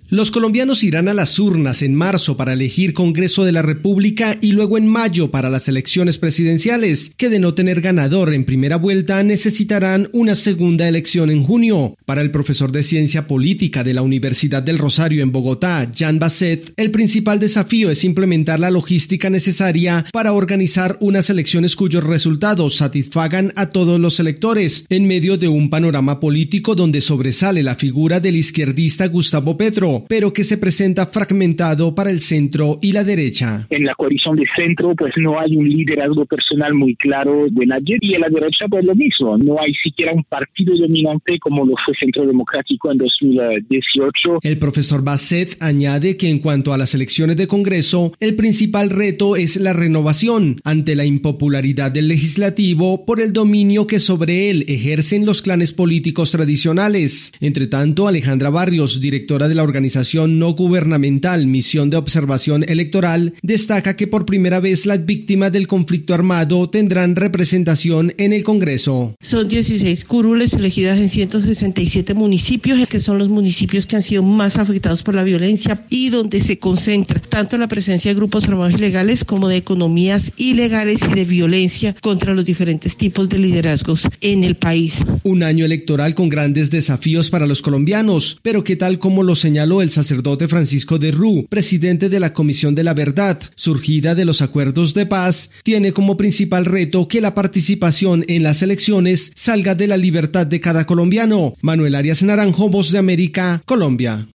Los colombianos irán a las urnas en marzo para elegir Congreso de la República y luego en mayo para las elecciones presidenciales, que de no tener ganador en primera vuelta necesitarán una segunda elección en junio. Para el profesor de Ciencia Política de la Universidad del Rosario en Bogotá, Jan Basset, el principal desafío es implementar la logística necesaria para organizar unas elecciones cuyos resultados satisfagan a todos los electores, en medio de un panorama político donde sobresale la figura del izquierdista Gustavo Petro, pero que se presenta fragmentado para el centro y la derecha. En la coalición de centro, pues no hay un liderazgo personal muy claro de nadie, y en la derecha, pues lo mismo. No hay siquiera un partido dominante como lo fue Centro Democrático en 2018. El profesor Basset añade que en cuanto a las elecciones de Congreso, el principal reto es la renovación ante la impopularidad del legislativo por el dominio que sobre él ejercen los clanes políticos tradicionales. Entre tanto, Alejandra Barrios, directora de la organización no gubernamental Misión de Observación Electoral, destaca que por primera vez las víctimas del conflicto armado tendrán representación en el Congreso. Son 16 curules elegidas en 167 municipios, que son los municipios que han sido más afectados por la violencia y donde se concentra tanto la presencia de grupos armados ilegales como de economías ilegales y de violencia contra los diferentes tipos de liderazgos en el país. Un año electoral con grandes desafíos para los colombianos, pero que tal como lo señaló el sacerdote Francisco de Rú, presidente de la Comisión de la Verdad, surgida de los acuerdos de paz, tiene como principal reto que la participación en las elecciones salga de la libertad de cada colombiano. Manuel Arias Naranjo, Voz de América, Colombia.